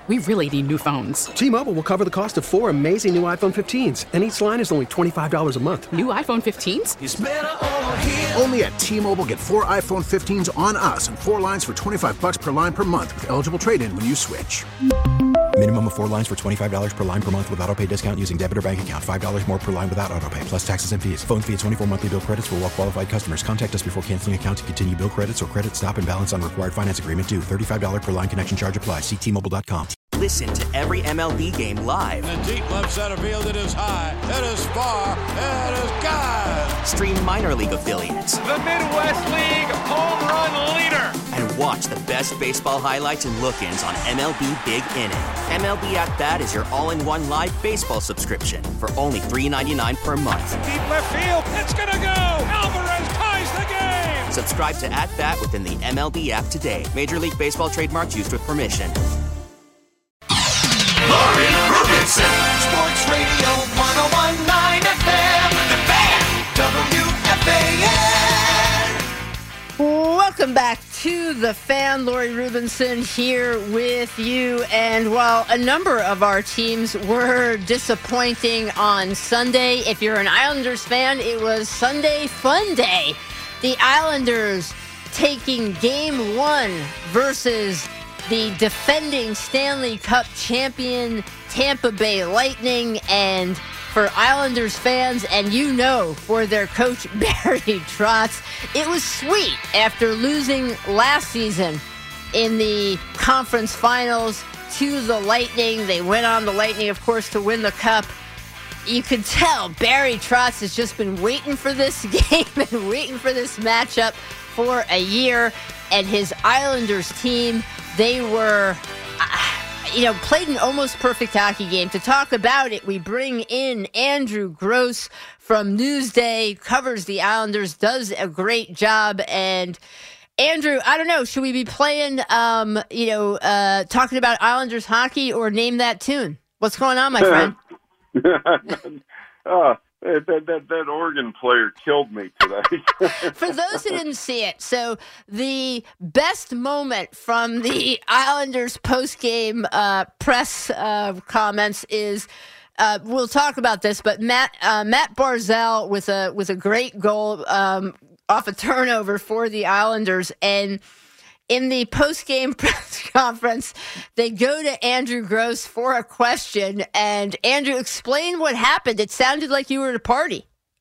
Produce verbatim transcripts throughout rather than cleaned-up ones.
We really need new phones. T-Mobile will cover the cost of four amazing new iPhone fifteens, and each line is only twenty-five dollars a month. New iPhone fifteens? It's better over here. Only at T-Mobile, get four iPhone fifteens on us and four lines for twenty-five dollars per line per month with eligible trade-in when you switch. Minimum of four lines for twenty-five dollars per line per month with autopay discount using debit or bank account. five dollars more per line without autopay, plus taxes and fees. Phone fee at twenty-four monthly bill credits for well-qualified customers. Contact us before canceling account to continue bill credits or credit stop and balance on required finance agreement due. thirty-five dollars per line connection charge applies. See T Mobile dot com. Listen to every M L B game live. In the deep left center field, it is high, it is far, it is gone. Stream minor league affiliates. The Midwest League home run leader. And watch the best baseball highlights and look-ins on M L B Big Inning. M L B At Bat is your all-in-one live baseball subscription for only three dollars and ninety-nine cents per month. Deep left field, it's gonna go. Alvarez ties the game. Subscribe to At Bat within the M L B app today. Major League Baseball trademarks used with permission. Laurie Rubinson, Sports Radio one oh one point nine F M, The Fan, W F A N. Welcome back to The Fan. Laurie Rubinson here with you. And while a number of our teams were disappointing on Sunday, if you're an Islanders fan, it was Sunday Fun Day. The Islanders taking game one versus the defending Stanley Cup champion Tampa Bay Lightning. And for Islanders fans, and you know, for their coach Barry Trotz, it was sweet after losing last season in the conference finals to the Lightning. They went on the Lightning, of course, to win the Cup. You could tell Barry Trotz has just been waiting for this game and waiting for this matchup for a year. And his Islanders team, they were, uh, you know, played an almost perfect hockey game. To talk about it, we bring in Andrew Gross from Newsday, covers the Islanders, does a great job. And Andrew, I don't know, should we be playing, um, you know, uh, talking about Islanders hockey or name that tune? What's going on, my friend? uh, that, that, that organ player killed me today. For those who didn't see it, so the best moment from the Islanders post-game uh, press uh, comments is, uh, we'll talk about this, but Matt uh, Matt Barzal with a with a great goal um, off a turnover for the Islanders. And in the post-game press conference, they go to Andrew Gross for a question. And Andrew, explain what happened. It sounded like you were at a party.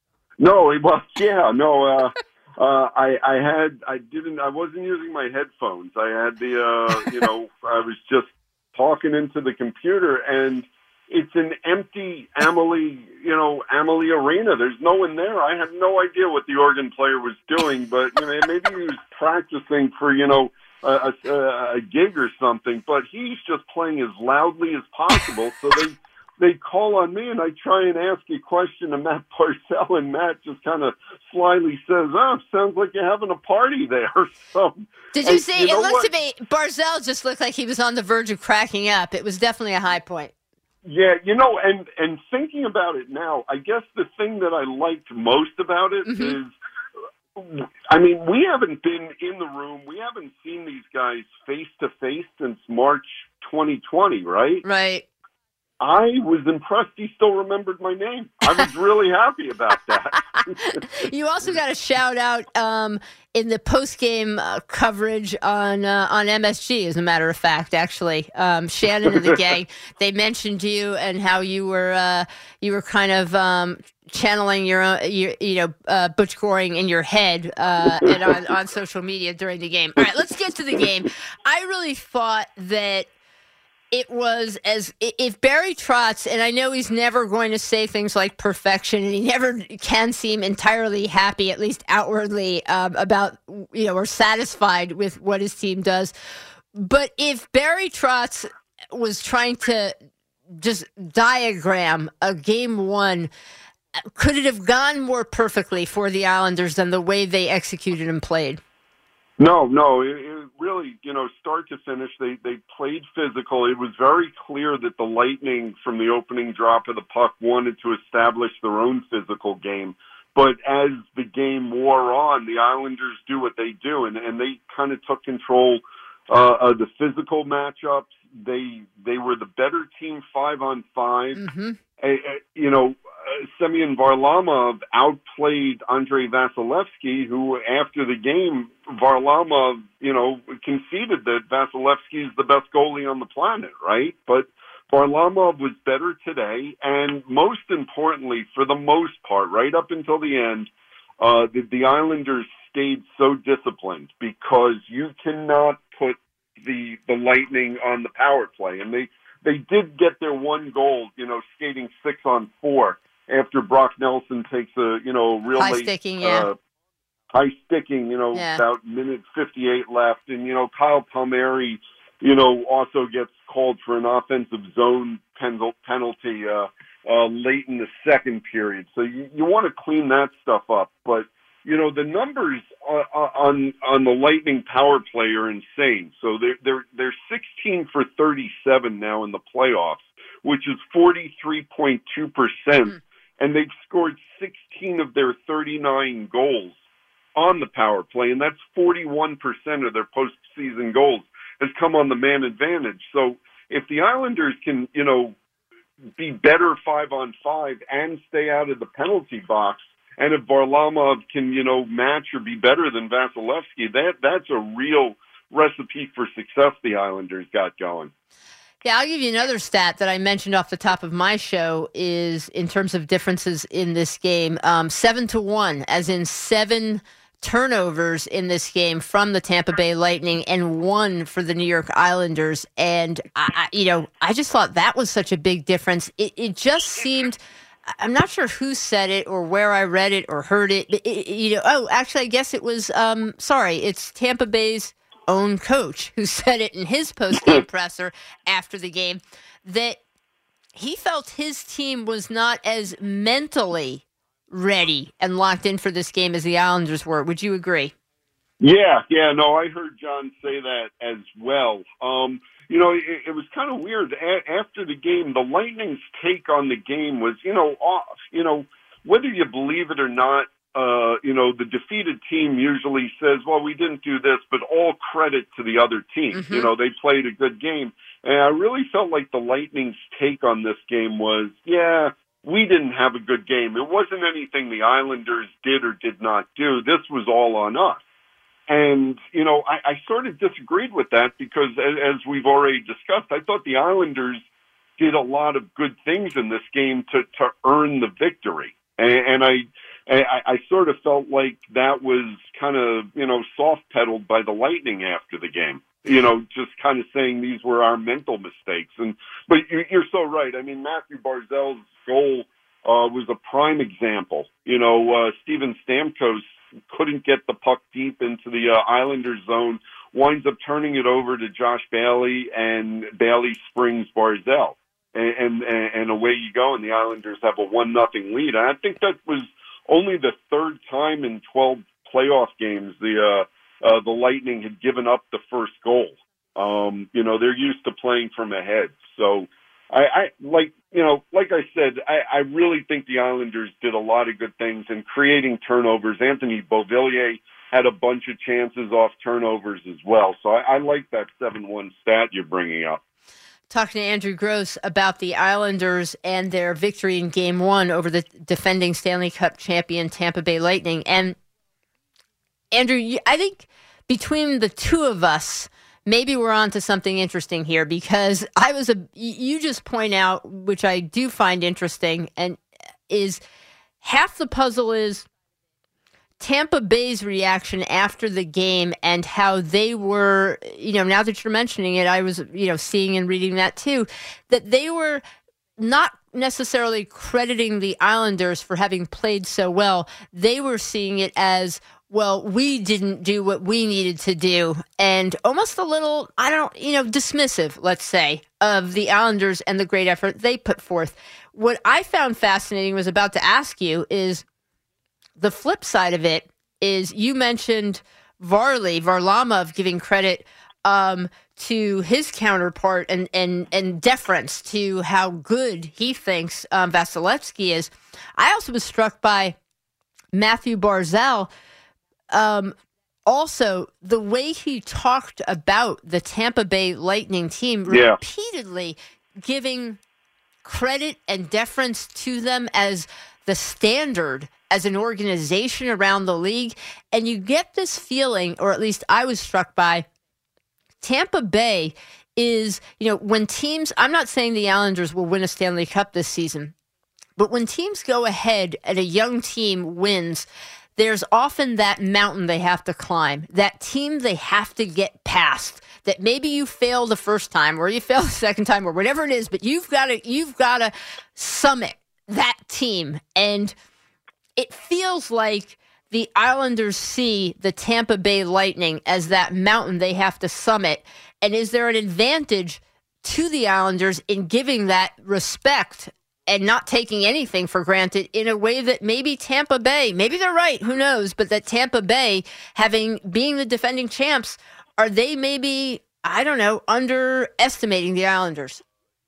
No, well, yeah, no. Uh, uh, I, I had, I didn't, I wasn't using my headphones. I had the, uh, you know, I was just talking into the computer, and it's an empty Amalie, you know, Amalie Arena. There's no one there. I have no idea what the organ player was doing, but you know, maybe he was practicing for, you know, a, a, a gig or something. But he's just playing as loudly as possible. So they they call on me, and I try and ask a question to Matt Barzal, and Matt just kind of slyly says, "Oh, sounds like you're having a party there." So did you and, see? You know it looked what? to me, Barzal just looked like he was on the verge of cracking up. It was definitely a high point. Yeah, you know, and, and thinking about it now, I guess the thing that I liked most about it Mm-hmm. is, I mean, we haven't been in the room, we haven't seen these guys face to face since March twenty twenty, right? Right. I was impressed he still remembered my name. I was really happy about that. You also got a shout out um, in the post game uh, coverage on uh, on M S G. As a matter of fact, actually, um, Shannon and the gang, they mentioned you and how you were uh, you were kind of um, channeling your own, your, you know, uh, Butch Goring in your head uh, and on, on social media during the game. All right, let's get to the game. I really thought that it was as if Barry Trotz, and I know he's never going to say things like perfection, and he never can seem entirely happy, at least outwardly, um, about, you know, or satisfied with what his team does. But if Barry Trotz was trying to just diagram a game one, could it have gone more perfectly for the Islanders than the way they executed and played? No, no, it, it really, you know, start to finish, they, they played physical. It was very clear that the Lightning, from the opening drop of the puck, wanted to establish their own physical game. But as the game wore on, the Islanders do what they do, and, and they kind of took control uh, uh, the physical matchups. They they were the better team five on five. Mm-hmm. Uh, uh, you know, uh, Semyon Varlamov outplayed Andrei Vasilevsky, who after the game, Varlamov, you know, conceded that Vasilevsky is the best goalie on the planet, right? But Varlamov was better today, and most importantly, for the most part, right up until the end, uh, the, the Islanders stayed so disciplined because you cannot put the the Lightning on the power play, and they they did get their one goal, you know, skating six on four after Brock Nelson takes a you know real high late, sticking, yeah, uh, high sticking, you know, yeah. about minute fifty-eight left, and you know Kyle Palmieri, you know, also gets called for an offensive zone penalty uh, uh, late in the second period. So you, you want to clean that stuff up, but. You know, the numbers on on the Lightning power play are insane. So they're they're they're sixteen for thirty-seven now in the playoffs, which is forty-three point two percent, mm. and they've scored sixteen of their thirty-nine goals on the power play, and that's forty-one percent of their postseason goals has come on the man advantage. So if the Islanders can, you know, be better five on five and stay out of the penalty box. And if Varlamov can, you know, match or be better than Vasilevsky, that that's a real recipe for success the Islanders got going. Yeah, I'll give you another stat that I mentioned off the top of my show is in terms of differences in this game, um, seven to one, as in seven turnovers in this game from the Tampa Bay Lightning and one for the New York Islanders. And, I, I, you know, I just thought that was such a big difference. It, it just seemed... I'm not sure who said it or where I read it or heard it. It, it you know, oh, actually, I guess it was, um, sorry, it's Tampa Bay's own coach who said it in his post-game presser after the game, that he felt his team was not as mentally ready and locked in for this game as the Islanders were. Would you agree? Yeah, yeah, no, I heard John say that as well. Um, You know, it, it was kind of weird. A- after the game, the Lightning's take on the game was, you know, off. You know, whether you believe it or not, uh, you know, the defeated team usually says, well, we didn't do this, but all credit to the other team. Mm-hmm. You know, they played a good game. And I really felt like the Lightning's take on this game was, yeah, we didn't have a good game. It wasn't anything the Islanders did or did not do. This was all on us. And, you know, I, I sort of disagreed with that because, as we've already discussed, I thought the Islanders did a lot of good things in this game to, to earn the victory. And, and I, I, I sort of felt like that was kind of, you know, soft-pedaled by the Lightning after the game. You know, just kind of saying these were our mental mistakes. And but you're, you're so right. I mean, Matthew Barzal's goal uh, was a prime example. You know, uh, Steven Stamkos couldn't get the puck deep into the uh, Islanders zone, winds up turning it over to Josh Bailey, and Bailey springs Barzal. And, and, and away you go, and the Islanders have a one nothing lead. And I think that was only the third time in twelve playoff games the uh, uh, the Lightning had given up the first goal. Um, you know, they're used to playing from ahead. So, I, I like you know, like I said, I, I really think the Islanders did a lot of good things in creating turnovers. Anthony Beauvillier had a bunch of chances off turnovers as well. So I, I like that seven one stat you're bringing up. Talking to Andrew Gross about the Islanders and their victory in Game One over the defending Stanley Cup champion Tampa Bay Lightning. And Andrew, I think between the two of us, maybe we're on to something interesting here, because I was a, you just point out, which I do find interesting, and is half the puzzle is Tampa Bay's reaction after the game and how they were, you know, now that you're mentioning it, I was, you know, seeing and reading that too, that they were not necessarily crediting the Islanders for having played so well. They were seeing it as, well, we didn't do what we needed to do, and almost a little, I don't, you know, dismissive, let's say, of the Islanders and the great effort they put forth. What I found fascinating, was about to ask you, is the flip side of it is you mentioned Varley, Varlamov giving credit um, to his counterpart and, and, and deference to how good he thinks um, Vasilevsky is. I also was struck by Matthew Barzal um, also the way he talked about the Tampa Bay Lightning team, Yeah. repeatedly giving credit and deference to them as the standard as an organization around the league. And you get this feeling, or at least I was struck by, Tampa Bay is, you know, when teams, I'm not saying the Islanders will win a Stanley Cup this season, but when teams go ahead and a young team wins, there's often that mountain they have to climb, that team they have to get past, that maybe you fail the first time or you fail the second time or whatever it is, but you've got to, you've got to summit that team. And it feels like the Islanders see the Tampa Bay Lightning as that mountain they have to summit. And is there an advantage to the Islanders in giving that respect and not taking anything for granted in a way that maybe Tampa Bay, maybe they're right, who knows, but that Tampa Bay, having being the defending champs, are they maybe, I don't know, underestimating the Islanders?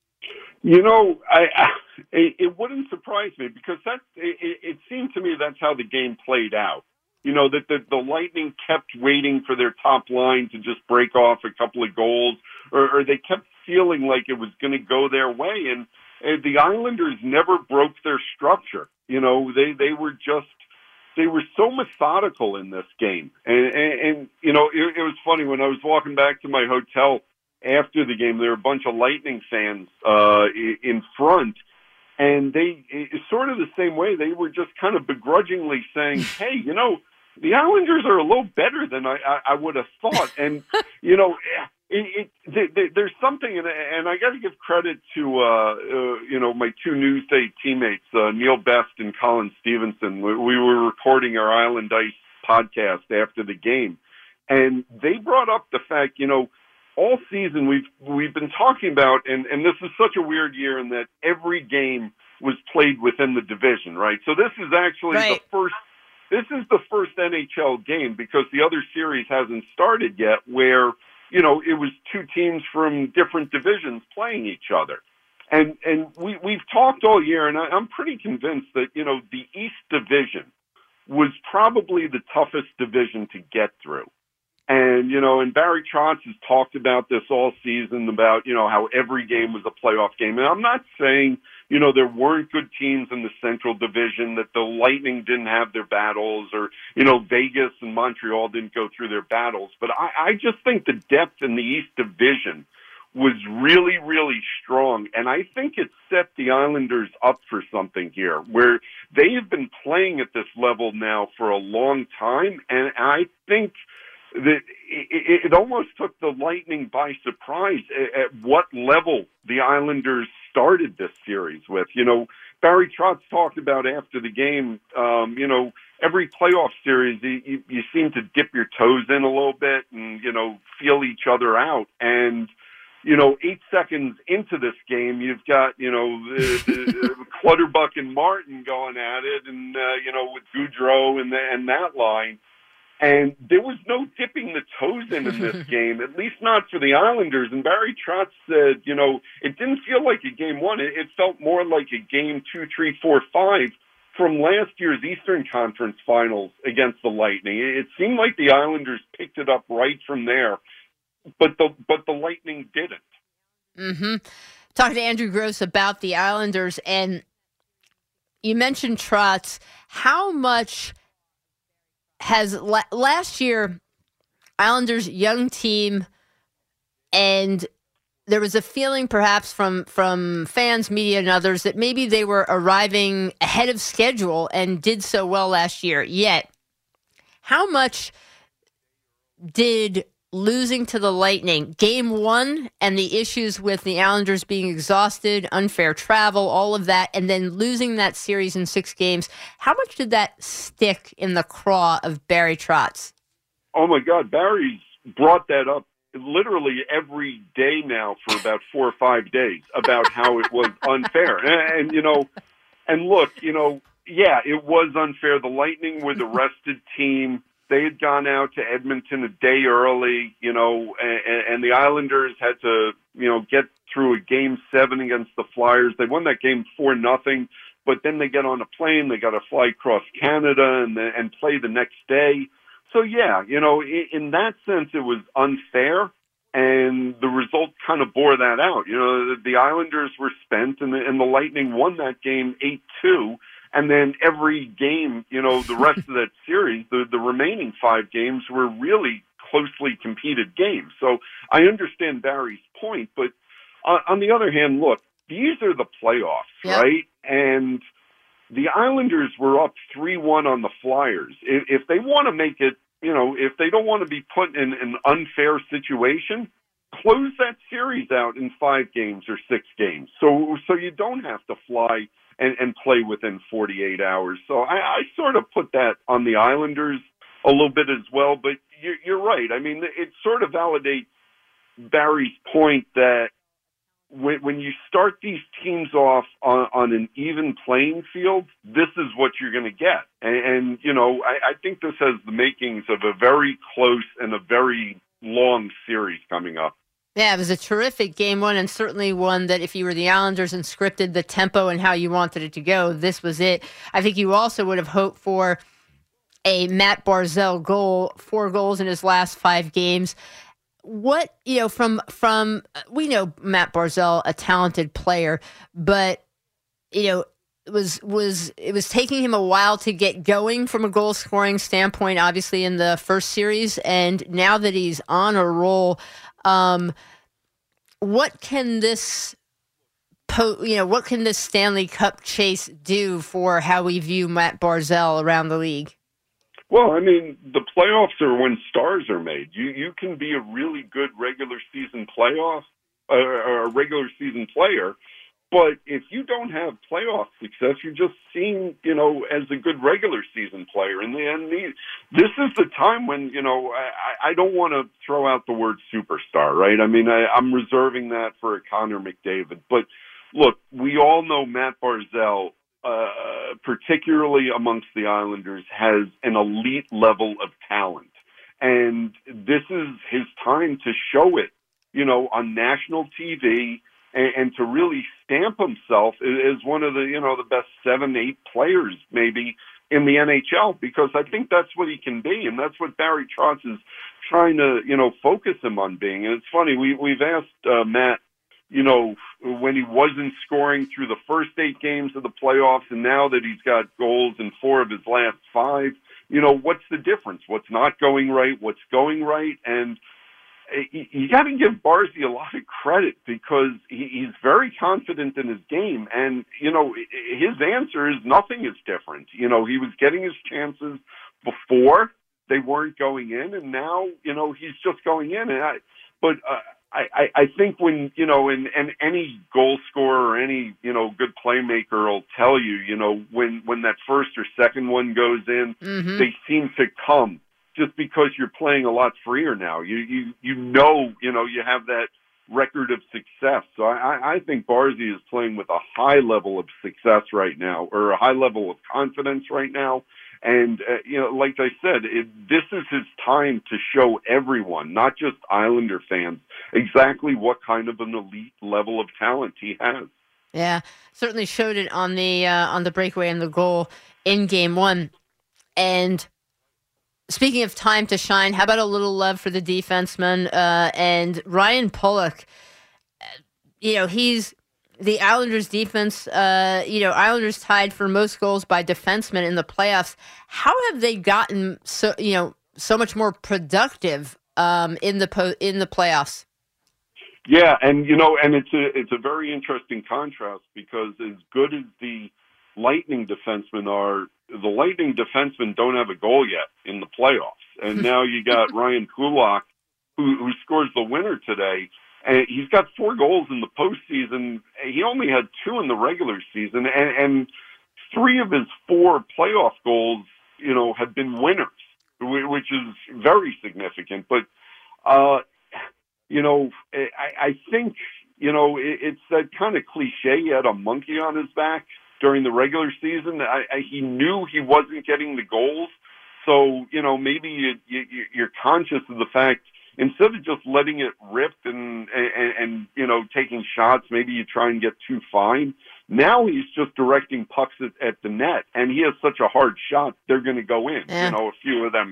You know, I, I it, it wouldn't surprise me because that it, it seemed to me that's how the game played out. You know, that the, the Lightning kept waiting for their top line to just break off a couple of goals, or, or they kept feeling like it was going to go their way. And, and the Islanders never broke their structure. You know, they, they were just, they were so methodical in this game. And, and, and you know, it, it was funny when I was walking back to my hotel after the game, there were a bunch of Lightning fans uh, in front. And they, sort of the same way, they were just kind of begrudgingly saying, hey, you know, the Islanders are a little better than I, I, I would have thought. And, you know, it, it, it, there's something, and, and I got to give credit to, uh, uh, you know, my two Newsday teammates, uh, Neil Best and Colin Stevenson. We, we were recording our Island Ice podcast after the game. And they brought up the fact, you know, all season we've we've been talking about, and, and this is such a weird year in that every game was played within the division, right? So this is actually right. the first. This is the first N H L game because the other series hasn't started yet, where you know it was two teams from different divisions playing each other, and and we we've talked all year, and I, I'm pretty convinced that you know the East Division was probably the toughest division to get through. And, you know, and Barry Trotz has talked about this all season about, you know, how every game was a playoff game. And I'm not saying, you know, there weren't good teams in the Central Division, that the Lightning didn't have their battles, or, you know, Vegas and Montreal didn't go through their battles. But I, I just think the depth in the East Division was really, really strong. And I think it set the Islanders up for something here, where they have been playing at this level now for a long time. And I think that it, it almost took the Lightning by surprise at, at what level the Islanders started this series with. You know, Barry Trotz talked about after the game, um, you know, every playoff series, you, you, you seem to dip your toes in a little bit and, you know, feel each other out. And, you know, eight seconds into this game, you've got, you know, the, the Clutterbuck and Martin going at it, and, uh, you know, with Goudreau and, the, and that line. And there was no dipping the toes in in this game, at least not for the Islanders. And Barry Trotz said, you know, it didn't feel like a game one. It, it felt more like a game two, three, four, five from last year's Eastern Conference Finals against the Lightning. It, it seemed like the Islanders picked it up right from there, but the but the Lightning didn't. Mm-hmm. Talking to Andrew Gross about the Islanders, and you mentioned Trotz. How much has last year Islanders young team, and there was a feeling perhaps from from fans, media, and others that maybe they were arriving ahead of schedule and did so well last year. Yet, how much did losing to the Lightning, game one, and the issues with the Islanders being exhausted, unfair travel, all of that, and then losing that series in six games, how much did that stick in the craw of Barry Trotz? Oh, my God. Barry's brought that up literally every day now for about four or five days about how it was unfair. And, and, you know, and look, you know, yeah, it was unfair. The Lightning were the rested team. They had gone out to Edmonton a day early, you know, and, and the Islanders had to, you know, get through a game seven against the Flyers. They won that game four nothing, but then they get on a plane. They got to fly across Canada and and play the next day. so yeah, you know, in, in that sense, it was unfair. And the result kind of bore that out. You know, the, the Islanders were spent, and the, and the Lightning won that game eight two. And then every game, you know, the rest of that series, the, the remaining five games were really closely competed games. So I understand Barry's point, but uh, on the other hand, look, these are the playoffs, yep. right? And the Islanders were up three one on the Flyers. If, if they want to make it, you know, if they don't want to be put in an unfair situation, close that series out in five games or six games. So so you don't have to fly and, and play within forty-eight hours. So I, I sort of put that on the Islanders a little bit as well. But you're, you're right. I mean, it sort of validates Barry's point that when, when you start these teams off on, on an even playing field, this is what you're going to get. And, and you know, I, I think this has the makings of a very close and a very long series coming up. Yeah, it was a terrific game one, and certainly one that if you were the Islanders and scripted the tempo and how you wanted it to go, this was it. I think you also would have hoped for a Matt Barzal goal, four goals in his last five games. What, you know, from, from we know Matt Barzal, a talented player, but, you know, it was, was, it was taking him a while to get going from a goal scoring standpoint, obviously in the first series. And now that he's on a roll, um, what can this, po- you know, what can this Stanley Cup chase do for how we view Matt Barzal around the league? Well, I mean, the playoffs are when stars are made. You you can be a really good regular season playoff, uh, or a regular season player, but if you don't have playoff success, you're just seen, you know, as a good regular season player. And then the, this is the time when, you know, I, I don't want to throw out the word superstar, right? I mean, I, I'm reserving that for a Connor McDavid. But look, we all know Matt Barzal, uh, particularly amongst the Islanders, has an elite level of talent. And this is his time to show it, you know, on national T V, and, and to really stamp himself as one of the, you know, the best seven, eight players maybe in the N H L, because I think that's what he can be, and that's what Barry Trotz is trying to, you know, focus him on being. And it's funny, we, we've asked uh, Matt, you know, when he wasn't scoring through the first eight games of the playoffs, and now that he's got goals in four of his last five, you know, what's the difference? What's not going right? What's going right? And you got to give Barzy a lot of credit, because he's very confident in his game. And, you know, his answer is nothing is different. You know, he was getting his chances before, they weren't going in, and now, you know, he's just going in. And I, but uh, I, I think when, you know, and, and any goal scorer or any, you know, good playmaker will tell you, you know, when, when that first or second one goes in, mm-hmm. they seem to come. Just because you're playing a lot freer now. You you you know, you know, you have that record of success. So I, I think Barzy is playing with a high level of success right now, or a high level of confidence right now. And, uh, you know, like I said, it, this is his time to show everyone, not just Islander fans, exactly what kind of an elite level of talent he has. Yeah, certainly showed it on the uh, on the breakaway and the goal in game one. And speaking of time to shine, how about a little love for the defenseman uh, and Ryan Pulock? You know, he's the Islanders' defense. Uh, you know, Islanders tied for most goals by defensemen in the playoffs. How have they gotten so you know so much more productive um, in the po- in the playoffs? Yeah, and you know, and it's a it's a very interesting contrast, because as good as the Lightning defensemen are, the Lightning defensemen don't have a goal yet in the playoffs. And now you got Ryan Pulock, who, who scores the winner today. And he's got four goals in the postseason. He only had two in the regular season. And, and three of his four playoff goals, you know, have been winners, which is very significant. But, uh, you know, I, I think, you know, it, it's that kind of cliche, he had a monkey on his back during the regular season. I, I, he knew he wasn't getting the goals. So, you know, maybe you, you, you're conscious of the fact, instead of just letting it rip and, and, and, you know, taking shots, maybe you try and get too fine. Now he's just directing pucks at, at the net, and he has such a hard shot, they're going to go in. Yeah. You know, a few of them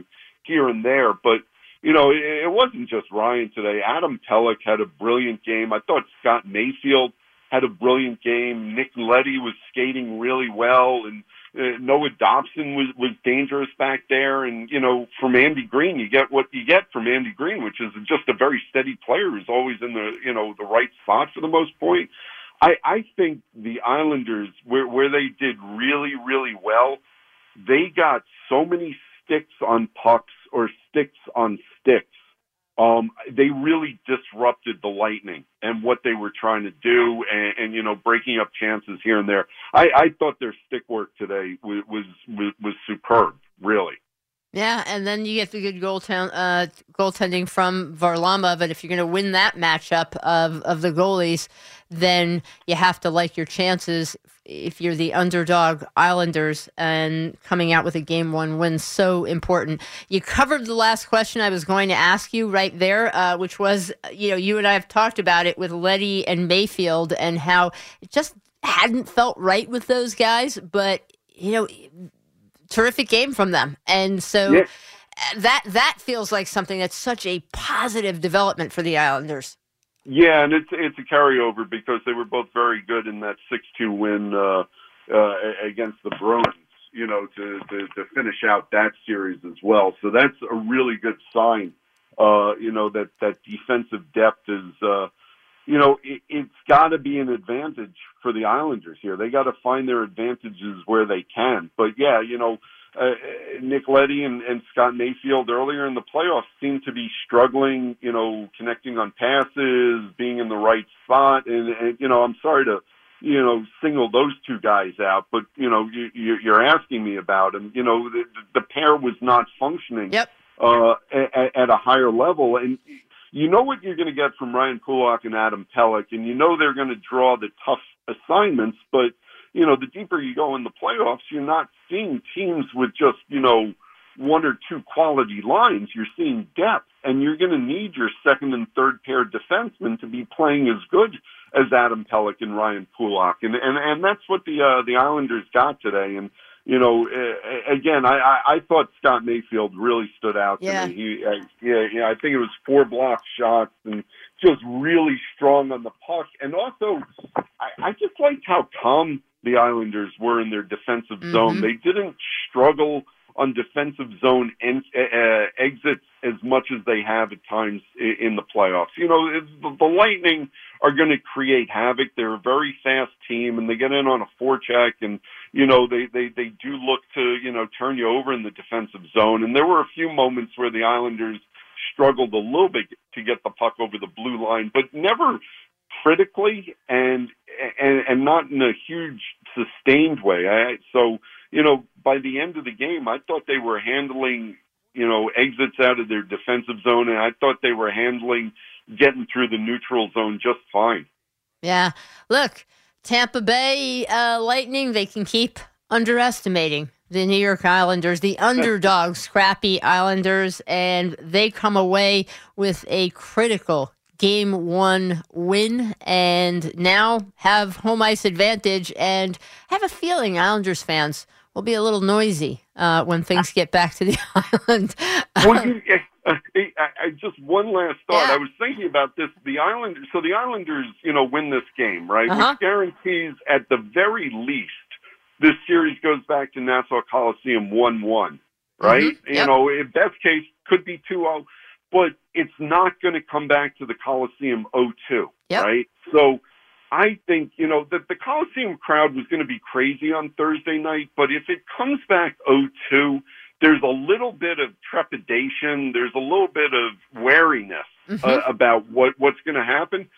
here and there, but you know, it, it wasn't just Ryan today. Adam Pelech had a brilliant game. I thought Scott Mayfield had a brilliant game. Nick Leddy was skating really well, and uh, Noah Dobson was, was dangerous back there. And, you know, from Andy Green, you get what you get from Andy Green, which is just a very steady player who's always in the, you know, the right spot for the most point. I, I think the Islanders, where, where they did really, really well, they got so many sticks on pucks or sticks on sticks. Um, they really disrupted the Lightning and what they were trying to do, and, and you know, breaking up chances here and there. I, I thought their stick work today was was was, was superb, really. Yeah, and then you get the good goaltend, uh, goaltending from Varlamov, but if you're going to win that matchup of, of the goalies, then you have to like your chances if you're the underdog Islanders, and coming out with a game one win so important. You covered the last question I was going to ask you right there, uh, which was, you know, you and I have talked about it with Leddy and Mayfield and how it just hadn't felt right with those guys, but, you know, terrific game from them. And so yeah. that that feels like something that's such a positive development for the Islanders. Yeah, and it's it's a carryover because they were both very good in that six two win uh, uh, against the Bruins, you know, to, to, to finish out that series as well. So that's a really good sign, uh, you know, that, that defensive depth is, uh, you know, it, it's got to be an advantage for the Islanders here. They got to find their advantages where they can. But, yeah, you know, uh, Nick Leddy and, and Scott Mayfield earlier in the playoffs seemed to be struggling, you know, connecting on passes, being in the right spot. And, and you know, I'm sorry to, you know, single those two guys out, but, you know, you, you're asking me about them. You know, the, the pair was not functioning yep. uh, at, at a higher level. And you know what you're going to get from Ryan Pulock and Adam Pelech, and you know they're going to draw the tough assignments, but, you know, the deeper you go in the playoffs, you're not seeing teams with just, you know, one or two quality lines. You're seeing depth, and you're going to need your second and third pair defensemen to be playing as good as Adam Pelech and Ryan Pulock. And, and, and that's what the, uh, the Islanders got today. And, you know, uh, again, I, I, I thought Scott Mayfield really stood out to yeah. me. He, uh, yeah, yeah, I think it was four block shots and just really strong on the puck. And also, I, I just liked how calm the Islanders were in their defensive mm-hmm. zone. They didn't struggle on defensive zone en- uh, exits as much as they have at times in, in the playoffs. You know, the, the Lightning are going to create havoc. They're a very fast team, and they get in on a forecheck, and, you know, they, they, they do look to, you know, turn you over in the defensive zone. And there were a few moments where the Islanders struggled a little bit to get the puck over the blue line, but never critically and and, and not in a huge sustained way. I, so, you know, by the end of the game, I thought they were handling, you know, exits out of their defensive zone, and I thought they were handling getting through the neutral zone just fine. Yeah. Look, Tampa Bay uh, Lightning, they can keep underestimating the New York Islanders, the underdog, scrappy Islanders, and they come away with a critical game one win and now have home ice advantage, and have a feeling Islanders fans will be a little noisy uh, when things get back to the island. Well, you, uh, I, I, just one last thought. Yeah. I was thinking about this. The Islanders, so the Islanders, you know, win this game, right? Uh-huh. Which guarantees, at the very least, this series goes back to Nassau Coliseum one one, right? Mm-hmm. Yep. You know, in best case, could be two oh, but it's not going to come back to the Coliseum oh two, yep. right? So I think, you know, that the Coliseum crowd was going to be crazy on Thursday night, but if it comes back oh two, there's a little bit of trepidation, there's a little bit of wariness mm-hmm. uh, about what, what's going to happen.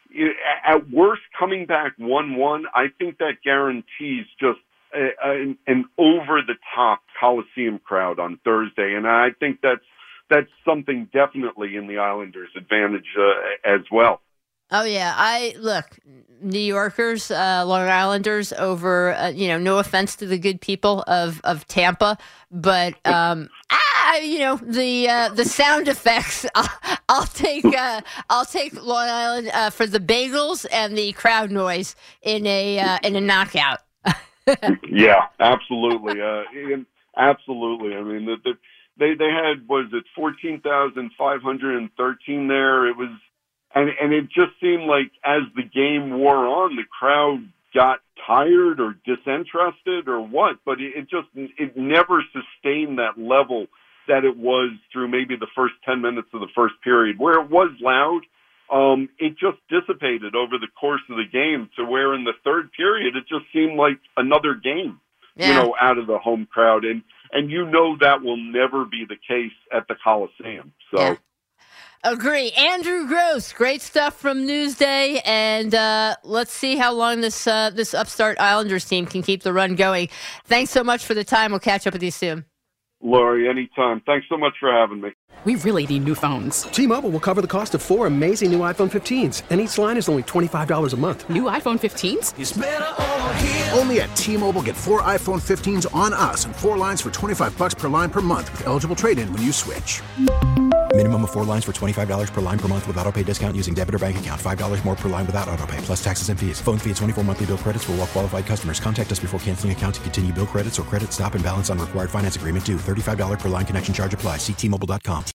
At worst, coming back one one, I think that guarantees just a, a, an over-the-top Coliseum crowd on Thursday, and I think that's that's something definitely in the Islanders' advantage uh, as well. Oh, yeah. I look, New Yorkers, uh, Long Islanders over, uh, you know, no offense to the good people of, of Tampa, but, um, ah, you know, the uh, the sound effects, I'll, I'll take uh, I'll take Long Island uh, for the bagels and the crowd noise in a uh, in a knockout. Yeah, absolutely. Uh, absolutely. I mean, the, the they they had, was it fourteen thousand five hundred thirteen there? It was, and and it just seemed like as the game wore on, the crowd got tired or disinterested or what, but it, it just it never sustained that level that it was through maybe the first ten minutes of the first period, where it was loud. Um, it just dissipated over the course of the game to where in the third period it just seemed like another game, yeah. you know, out of the home crowd. And, and you know that will never be the case at the Coliseum. So. Yeah. Agree. Andrew Gross, great stuff from Newsday, and uh, let's see how long this uh, this upstart Islanders team can keep the run going. Thanks so much for the time. We'll catch up with you soon. Lori, anytime. Thanks so much for having me. We really need new phones. T-Mobile will cover the cost of four amazing new iPhone fifteens, and each line is only twenty-five dollars a month. New iPhone fifteens? It's better over here. Only at T-Mobile, get four iPhone fifteens on us and four lines for twenty-five bucks per line per month with eligible trade-in when you switch. Minimum of four lines for twenty-five dollars per line per month with autopay discount using debit or bank account. five dollars more per line without autopay, plus taxes and fees. Phone fee at twenty-four monthly bill credits for well-qualified customers. Contact us before canceling account to continue bill credits or credit stop and balance on required finance agreement due. thirty-five dollars per line connection charge applies. See T Mobile dot com.